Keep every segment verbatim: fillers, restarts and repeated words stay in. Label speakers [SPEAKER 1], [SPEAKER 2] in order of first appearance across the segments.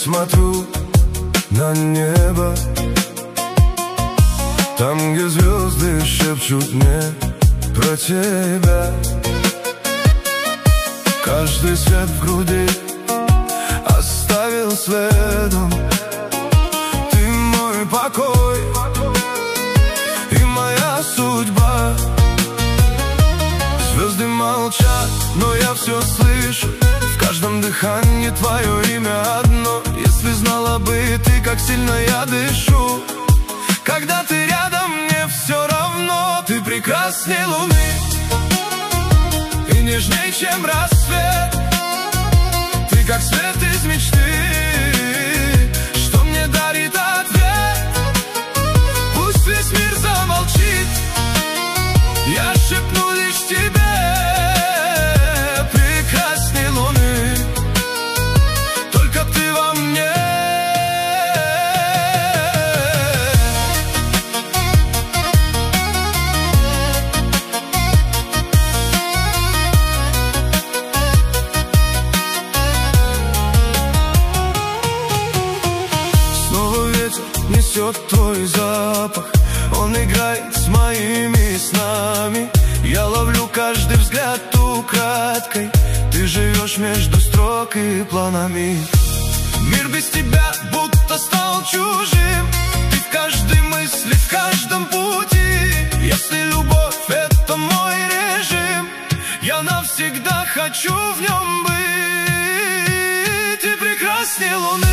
[SPEAKER 1] смотрю на небо, там, где звезды шепчут мне про тебя. Каждый свет в груди оставил следом. Ты мой покой и моя судьба. Звезды молчат, но я все слышу. В каждом дыхании твое имя одно. Если знала бы ты, как сильно я дышу, когда ты рядом, мне все равно. Ты прекрасней луны и нежней, чем рассвет. Ты как свет из мечты, что мне дарит ответ. Пусть весь мир замолчит, я шепну лишь тебе. Прекрасней луны, только ты во мне. Несет твой запах, он играет с моими снами. Я ловлю каждый взгляд украдкой. Ты живешь между строк и планами. Мир без тебя будто стал чужим. Ты в каждой мысли, в каждом пути. Если любовь — это мой режим, я навсегда хочу в нем быть. Ты прекрасней луны,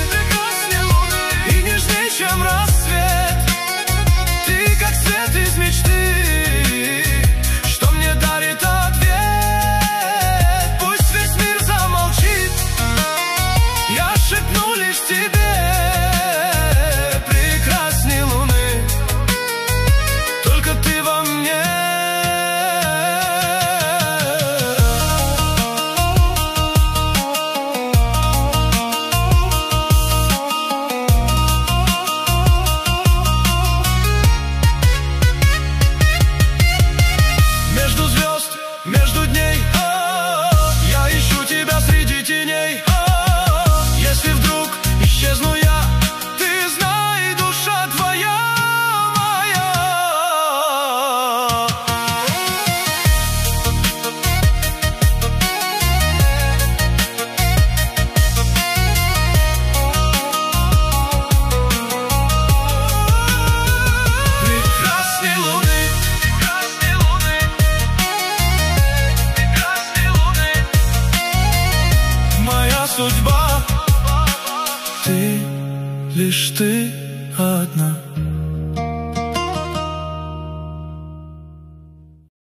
[SPEAKER 1] чем рассвет. Ты как свет из мечты, что мне дарит ответ. Пусть весь мир замолчит, я шепну лишь тебе. Прекрасней луны, только ты во мне. Между дней, а, я ищу тебя среди теней. а, Если вдруг исчезну я, ты знай, душа твоя моя. Прекрасней луны, судьба, ты, лишь ты.